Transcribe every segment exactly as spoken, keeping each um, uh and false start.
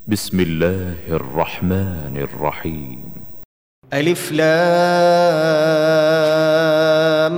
بسم الله الرحمن الرحيم. ألف لام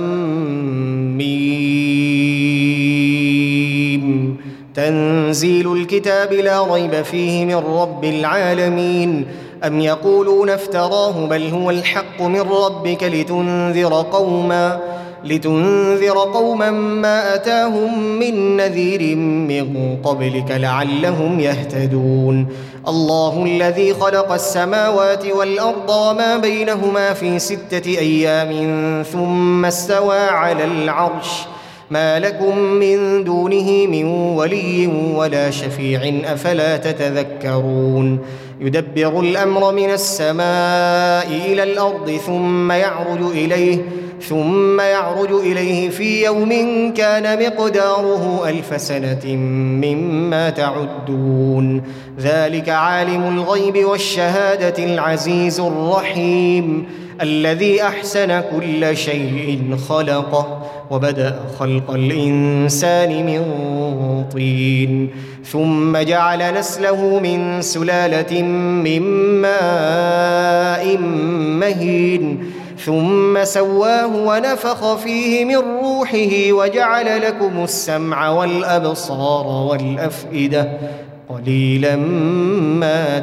ميم. تنزيل الكتاب لا ريب فيه من رب العالمين. أم يقولون افتراه بل هو الحق من ربك لتنذر قوما لتنذر قوما ما أتاهم من نذير من قبلك لعلهم يهتدون. الله الذي خلق السماوات والأرض وما بينهما في ستة أيام ثم استوى على العرش ما لكم من دونه من ولي ولا شفيع أفلا تتذكرون. يدبر الأمر من السماء إلى الأرض ثم يعرج إليه ثم يعرج إليه في يوم كان مقداره ألف سنة مما تعدون. ذلك عالم الغيب والشهادة العزيز الرحيم الذي أحسن كل شيء خلقه وبدأ خلق الإنسان من طين ثم جعل نسله من سلالة من ماء مهين ثم سواه ونفخ فيه من روحه وجعل لكم السمع والأبصار والأفئدة قليلا ما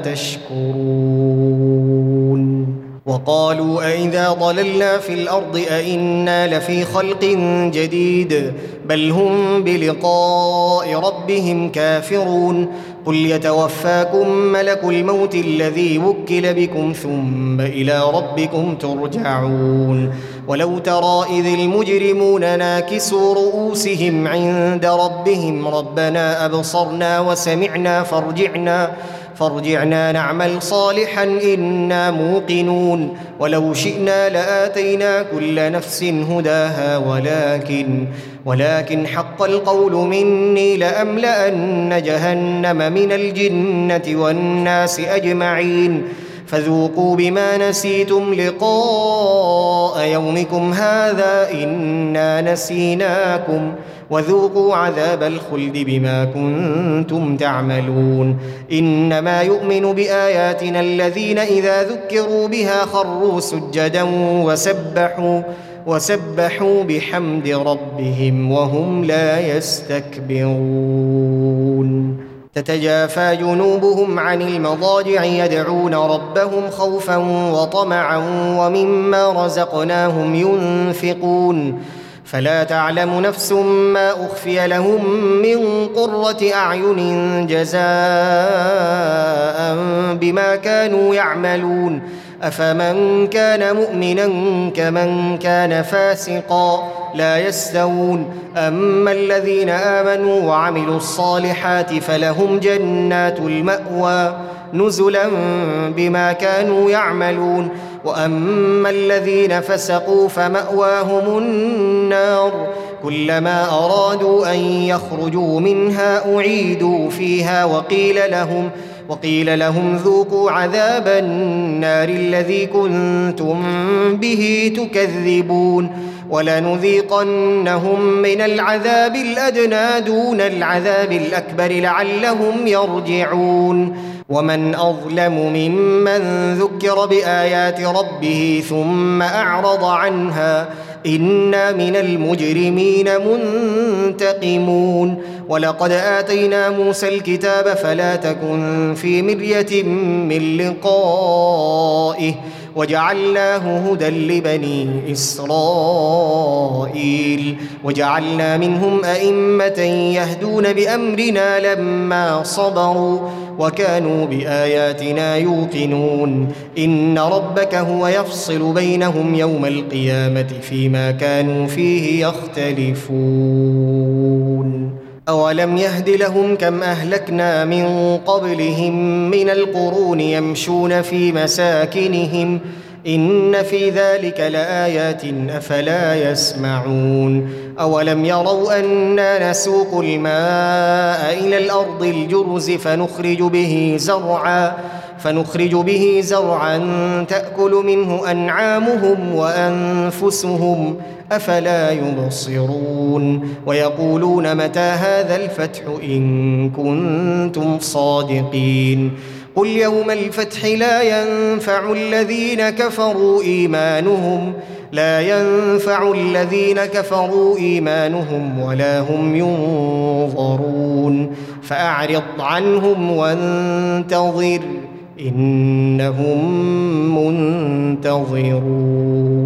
تشكرون. وقالوا أئذا ضللنا في الأرض أئنا لفي خلق جديد بل هم بلقاء ربهم كافرون. قل يتوفاكم ملك الموت الذي وكل بكم ثم إلى ربكم ترجعون. ولو ترى إذ المجرمون ناكسوا رؤوسهم عند ربهم ربنا أبصرنا وسمعنا فارجعنا فارجعنا نعمل صالحا إنا موقنون. ولو شئنا لآتينا كل نفس هداها ولكن ولكن حق القول مني لأملأن جهنم من الجنة والناس أجمعين. فذوقوا بما نسيتم لقاء يومكم هذا إنا نسيناكم وذوقوا عذاب الخلد بما كنتم تعملون. إنما يؤمن بآياتنا الذين إذا ذكروا بها خروا سجدا وسبحوا وسبحوا بحمد ربهم وهم لا يستكبرون. تتجافى جنوبهم عن المضاجع يدعون ربهم خوفا وطمعا ومما رزقناهم ينفقون. فلا تعلم نفس ما أخفي لهم من قرة أعين جزاء بما كانوا يعملون. أفمن كان مؤمنا كمن كان فاسقا لا يستوون. أما الذين آمنوا وعملوا الصالحات فلهم جنات المأوى نزلا بما كانوا يعملون. وأما الذين فسقوا فمأواهم النار كلما أرادوا أن يخرجوا منها أعيدوا فيها وقيل لهم وقيل لهم ذوقوا عذاب النار الذي كنتم به تكذبون. ولنذيقنهم من العذاب الأدنى دون العذاب الأكبر لعلهم يرجعون. ومن أظلم ممن ذكر بآيات ربه ثم أعرض عنها إنا من المجرمين منتقمون. ولقد آتينا موسى الكتاب فلا تكن في مرية من لقائه وجعلناه هدى لبني إسرائيل وجعلنا منهم أئمة يهدون بأمرنا لما صبروا وكانوا بآياتنا يوقنون. إن ربك هو يفصل بينهم يوم القيامة فيما كانوا فيه يختلفون. أولم يهد لهم كم أهلكنا من قبلهم من القرون يمشون في مساكنهم إن في ذلك لآيات أفلا يسمعون. أولم يروا أنا نسوق الماء إلى الأرض الجرز فنخرج به زرعا فنخرج به زرعا تأكل منه أنعامهم وأنفسهم أفلا يبصرون ويقولون متى هذا الفتح إن كنتم صادقين قل يوم الفتح لا ينفع الذين كفروا إيمانهم لا ينفع الذين كفروا إيمانهم ولا هم ينظرون فأعرض عنهم وانتظر إنهم منتظرون.